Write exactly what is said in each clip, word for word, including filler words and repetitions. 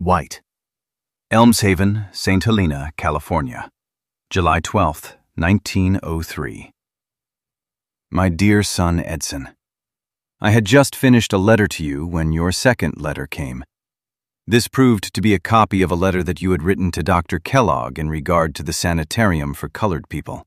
White. Elmshaven, Saint Helena, California, July twelfth, nineteen oh three. My dear son Edson, I had just finished a letter to you when your second letter came. This proved to be a copy of a letter that you had written to Doctor Kellogg in regard to the sanitarium for colored people.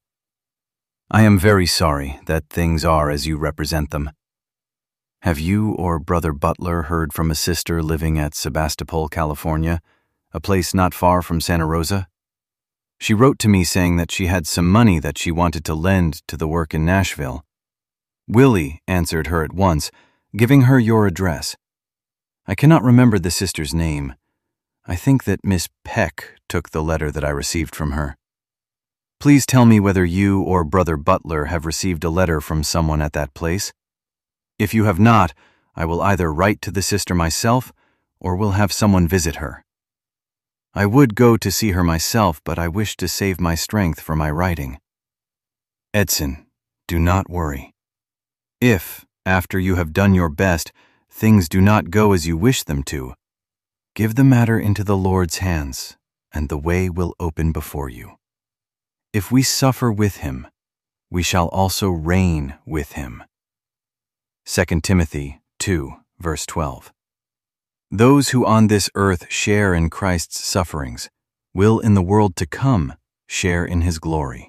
I am very sorry that things are as you represent them. Have you or Brother Butler heard from a sister living at Sebastopol, California, a place not far from Santa Rosa? She wrote to me saying that she had some money that she wanted to lend to the work in Nashville. Willie answered her at once, giving her your address. I cannot remember the sister's name. I think that Miss Peck took the letter that I received from her. Please tell me whether you or Brother Butler have received a letter from someone at that place. If you have not, I will either write to the sister myself or will have someone visit her. I would go to see her myself, but I wish to save my strength for my writing. Edson, do not worry. If, after you have done your best, things do not go as you wish them to, give the matter into the Lord's hands, and the way will open before you. If we suffer with him, we shall also reign with him. Second Timothy two, verse twelve. Those who on this earth share in Christ's sufferings will in the world to come share in his glory.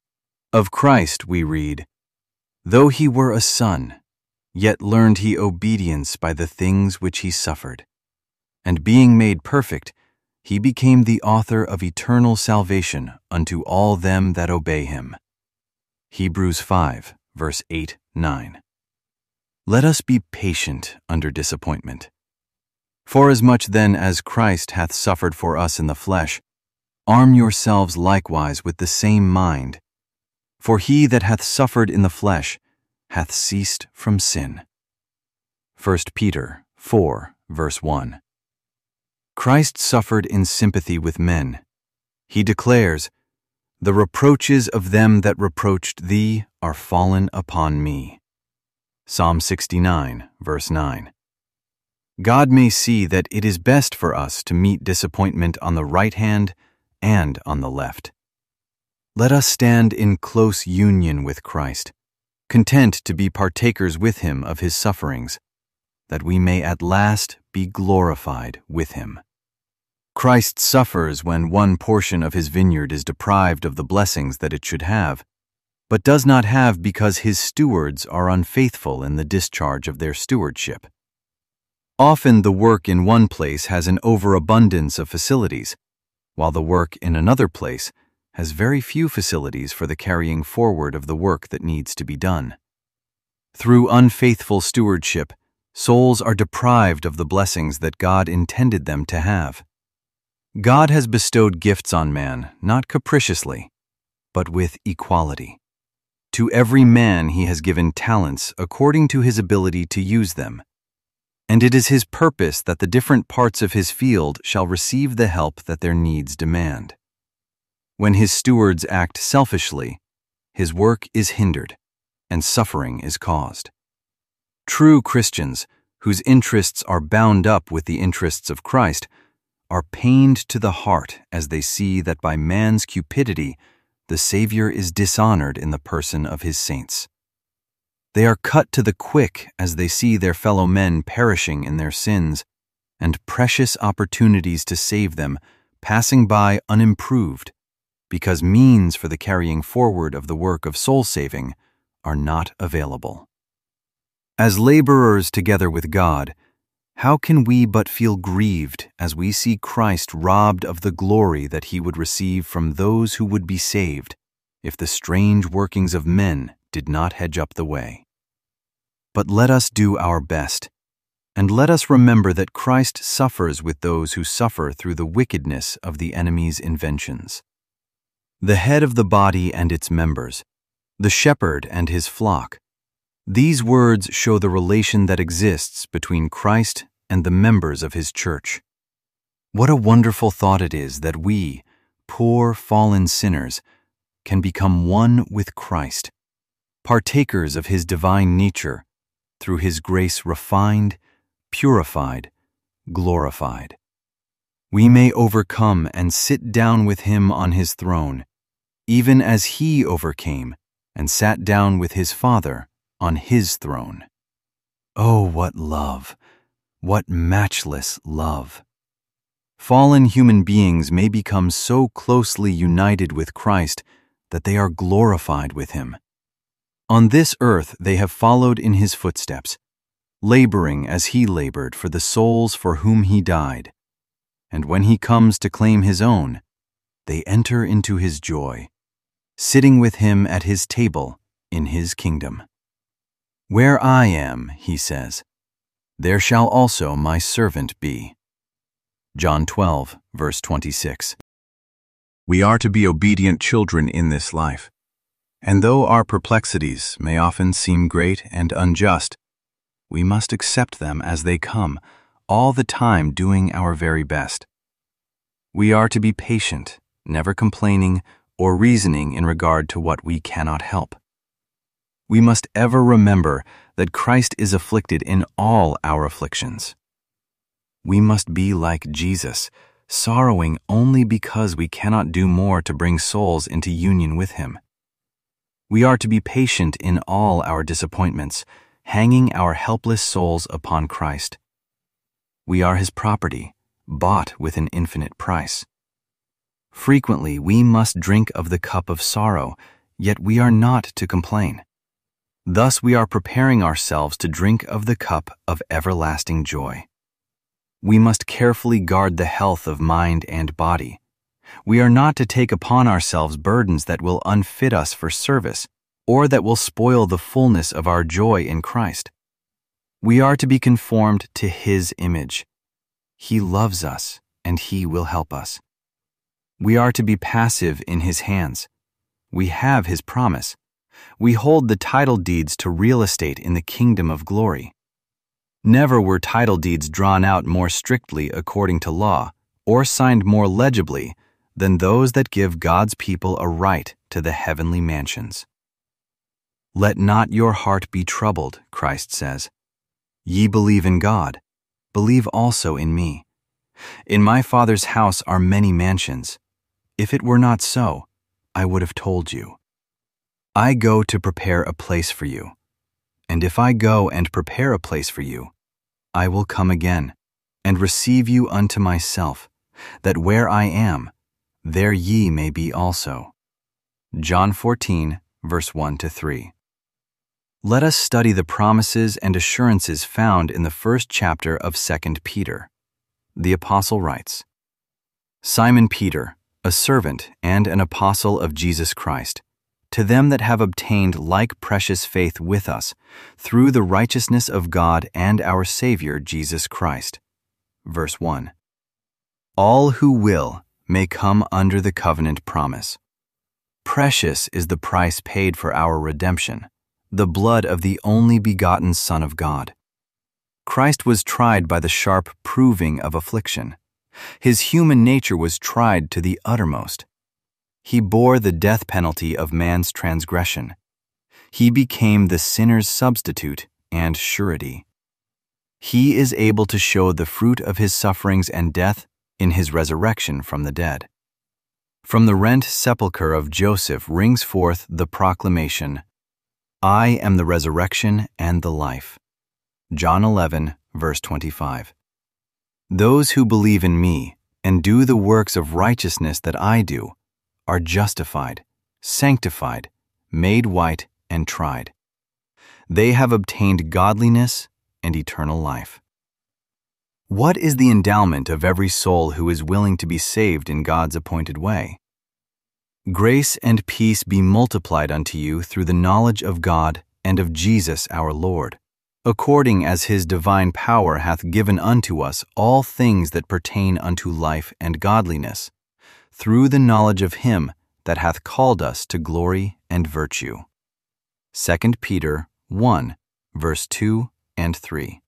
Of Christ we read, "Though he were a son, yet learned he obedience by the things which he suffered. And being made perfect, he became the author of eternal salvation unto all them that obey him." Hebrews five, verse eight, nine. Let us be patient under disappointment. Forasmuch then as Christ hath suffered for us in the flesh, arm yourselves likewise with the same mind. For he that hath suffered in the flesh hath ceased from sin. First Peter four, verse one. Christ suffered in sympathy with men. He declares, "The reproaches of them that reproached thee are fallen upon me." Psalm sixty-nine, verse nine. God may see that it is best for us to meet disappointment on the right hand and on the left. Let us stand in close union with Christ, content to be partakers with him of his sufferings, that we may at last be glorified with him. Christ suffers when one portion of his vineyard is deprived of the blessings that it should have, but does not have because his stewards are unfaithful in the discharge of their stewardship. Often the work in one place has an overabundance of facilities, while the work in another place has very few facilities for the carrying forward of the work that needs to be done. Through unfaithful stewardship, souls are deprived of the blessings that God intended them to have. God has bestowed gifts on man, not capriciously, but with equality. To every man he has given talents according to his ability to use them. And it is his purpose that the different parts of his field shall receive the help that their needs demand. When his stewards act selfishly, his work is hindered, and suffering is caused. True Christians, whose interests are bound up with the interests of Christ, are pained to the heart as they see that by man's cupidity the Savior is dishonored in the person of his saints. They are cut to the quick as they see their fellow men perishing in their sins, and precious opportunities to save them passing by unimproved, because means for the carrying forward of the work of soul-saving are not available. As laborers together with God, how can we but feel grieved as we see Christ robbed of the glory that he would receive from those who would be saved, if the strange workings of men did not hedge up the way? But let us do our best, and let us remember that Christ suffers with those who suffer through the wickedness of the enemy's inventions. The head of the body and its members, the shepherd and his flock. These words show the relation that exists between Christ and the members of his church. What a wonderful thought it is that we, poor fallen sinners, can become one with Christ, partakers of his divine nature, through his grace refined, purified, glorified. we may overcome and sit down with him on his throne, even as he overcame and sat down with his Father on his throne. Oh, what love! What matchless love! Fallen human beings may become so closely united with Christ that they are glorified with him. On this earth they have followed in his footsteps, laboring as he labored for the souls for whom he died. And when he comes to claim his own, they enter into his joy, sitting with him at his table in his kingdom. Where I am, he says, there shall also my servant be. John twelve, verse twenty-six. We are to be obedient children in this life, and though our perplexities may often seem great and unjust, we must accept them as they come, all the time doing our very best. We are to be patient, never complaining or reasoning in regard to what we cannot help. We must ever remember that Christ is afflicted in all our afflictions. We must be like Jesus, sorrowing only because we cannot do more to bring souls into union with him. We are to be patient in all our disappointments, hanging our helpless souls upon Christ. We are his property, bought with an infinite price. Frequently we must drink of the cup of sorrow, yet we are not to complain. Thus we are preparing ourselves to drink of the cup of everlasting joy. We must carefully guard the health of mind and body. We are not to take upon ourselves burdens that will unfit us for service, or that will spoil the fullness of our joy in Christ. We are to be conformed to his image. He loves us, and he will help us. We are to be passive in his hands. We have his promise. We hold the title deeds to real estate in the kingdom of glory. Never were title deeds drawn out more strictly according to law, or signed more legibly than those that give God's people a right to the heavenly mansions. Let not your heart be troubled, Christ says. Ye believe in God, believe also in me. In my Father's house are many mansions. If it were not so, I would have told you. I go to prepare a place for you. And if I go and prepare a place for you, I will come again, and receive you unto myself, that where I am, there ye may be also. John fourteen, verse one to three. Let us study the promises and assurances found in the first chapter of Second Peter. The apostle writes, Simon Peter, a servant and an apostle of Jesus Christ, to them that have obtained like precious faith with us, through the righteousness of God and our Savior Jesus Christ. Verse one. All who will may come under the covenant promise. Precious is the price paid for our redemption, the blood of the only begotten Son of God. Christ was tried by the sharp proving of affliction. His human nature was tried to the uttermost. He bore the death penalty of man's transgression. He became the sinner's substitute and surety. He is able to show the fruit of his sufferings and death in his resurrection from the dead. From the rent sepulchre of Joseph rings forth the proclamation, I am the resurrection and the life. John eleven, verse twenty-five. Those who believe in me and do the works of righteousness that I do are justified, sanctified, made white, and tried. They have obtained godliness and eternal life. What is the endowment of every soul who is willing to be saved in God's appointed way? Grace and peace be multiplied unto you through the knowledge of God and of Jesus our Lord, according as his divine power hath given unto us all things that pertain unto life and godliness, through the knowledge of him that hath called us to glory and virtue. Second Peter one, verse two and three.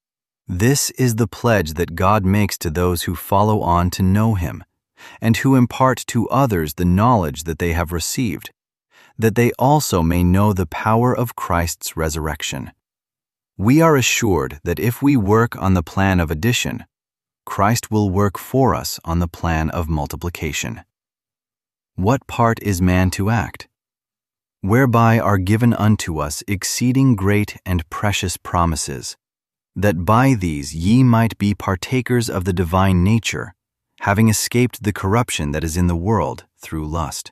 This is the pledge that God makes to those who follow on to know him, and who impart to others the knowledge that they have received, that they also may know the power of Christ's resurrection. We are assured that if we work on the plan of addition, Christ will work for us on the plan of multiplication. What part is man to act? Whereby are given unto us exceeding great and precious promises, that by these ye might be partakers of the divine nature, having escaped the corruption that is in the world through lust.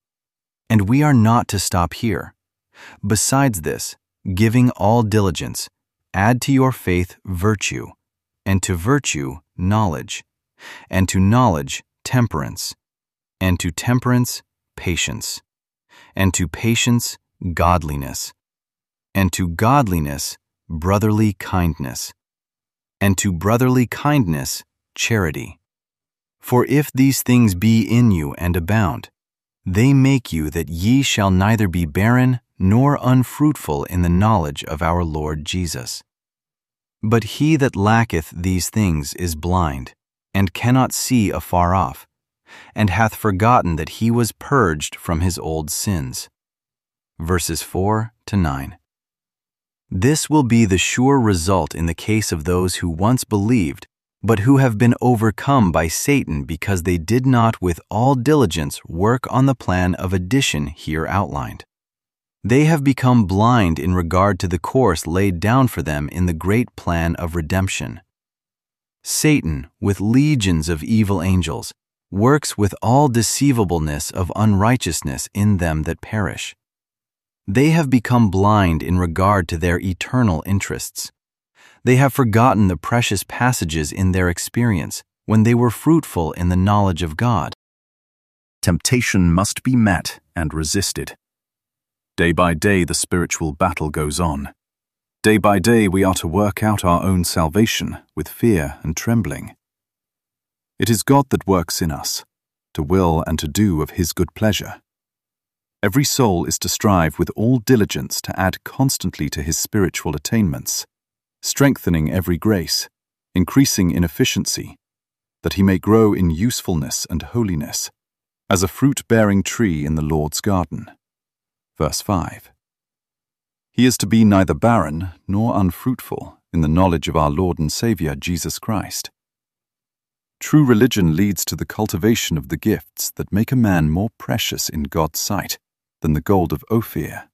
And we are not to stop here. Besides this, giving all diligence, add to your faith virtue, and to virtue knowledge, and to knowledge temperance, and to temperance patience, and to patience godliness, and to godliness brotherly kindness, and to brotherly kindness charity. For if these things be in you and abound, they make you that ye shall neither be barren nor unfruitful in the knowledge of our Lord Jesus. But he that lacketh these things is blind, and cannot see afar off, and hath forgotten that he was purged from his old sins. Verses four to nine. This will be the sure result in the case of those who once believed, but who have been overcome by Satan because they did not with all diligence work on the plan of addition here outlined. They have become blind in regard to the course laid down for them in the great plan of redemption. Satan, with legions of evil angels, works with all deceivableness of unrighteousness in them that perish. They have become blind in regard to their eternal interests. They have forgotten the precious passages in their experience when they were fruitful in the knowledge of God. Temptation must be met and resisted. Day by day the spiritual battle goes on. Day by day we are to work out our own salvation with fear and trembling. It is God that works in us, to will and to do of His good pleasure. Every soul is to strive with all diligence to add constantly to his spiritual attainments, strengthening every grace, increasing in efficiency, that he may grow in usefulness and holiness, as a fruit-bearing tree in the Lord's garden. Verse five. He is to be neither barren nor unfruitful in the knowledge of our Lord and Saviour Jesus Christ. True religion leads to the cultivation of the gifts that make a man more precious in God's sight than the gold of Ophir.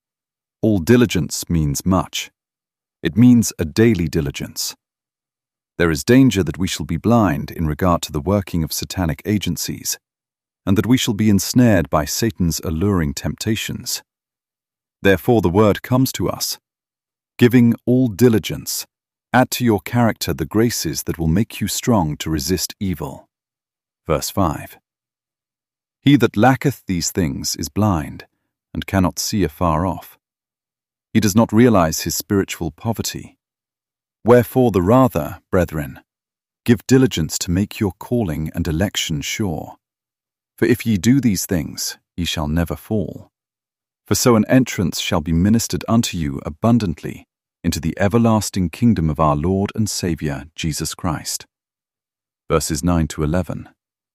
All diligence means much. It means a daily diligence. There is danger that we shall be blind in regard to the working of satanic agencies, and that we shall be ensnared by Satan's alluring temptations. Therefore the word comes to us, giving all diligence, add to your character the graces that will make you strong to resist evil. Verse five. He that lacketh these things is blind, and cannot see afar off. He does not realize his spiritual poverty. Wherefore the rather, brethren, give diligence to make your calling and election sure. For if ye do these things, ye shall never fall. For so an entrance shall be ministered unto you abundantly into the everlasting kingdom of our Lord and Saviour Jesus Christ. Verses nine to eleven.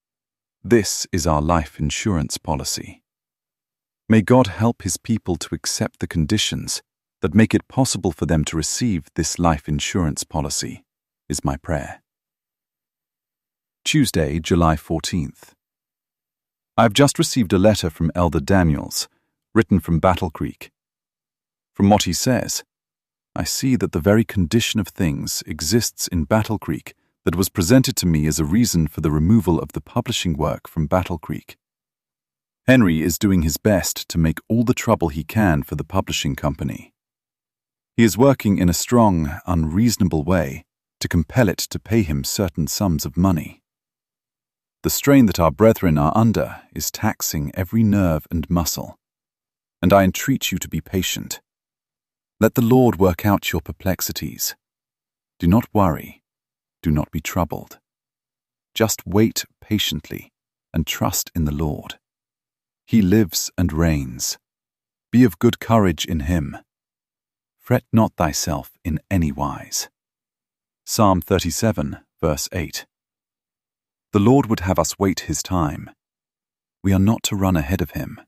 This is our life insurance policy. May God help His people to accept the conditions that make it possible for them to receive this life insurance policy, is my prayer. Tuesday, July fourteenth. I have just received a letter from Elder Daniels, written from Battle Creek. From what he says, I see that the very condition of things exists in Battle Creek that was presented to me as a reason for the removal of the publishing work from Battle Creek. Henry is doing his best to make all the trouble he can for the publishing company. He is working in a strong, unreasonable way to compel it to pay him certain sums of money. The strain that our brethren are under is taxing every nerve and muscle, and I entreat you to be patient. Let the Lord work out your perplexities. Do not worry. Do not be troubled. Just wait patiently and trust in the Lord. He lives and reigns. Be of good courage in Him. Fret not thyself in any wise. Psalm thirty-seven, verse eight. The Lord would have us wait His time. We are not to run ahead of Him.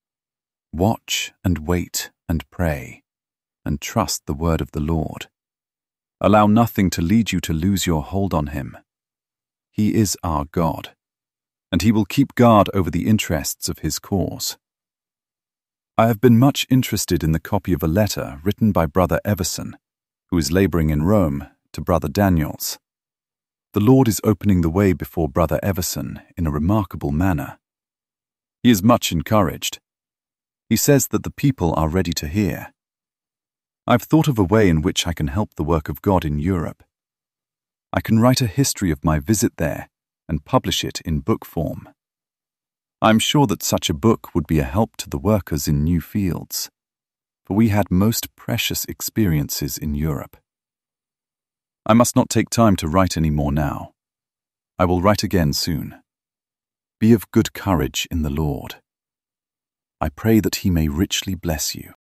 Watch and wait and pray, and trust the word of the Lord. Allow nothing to lead you to lose your hold on Him, He is our God, and He will keep guard over the interests of His cause. I have been much interested in the copy of a letter written by Brother Everson, who is laboring in Rome, to Brother Daniels. The Lord is opening the way before Brother Everson in a remarkable manner. He is much encouraged. He says that the people are ready to hear. I've thought of a way in which I can help the work of God in Europe. I can write a history of my visit there and publish it in book form. I'm sure that such a book would be a help to the workers in new fields, for we had most precious experiences in Europe. I must not take time to write any more now. I will write again soon. Be of good courage in the Lord. I pray that He may richly bless you.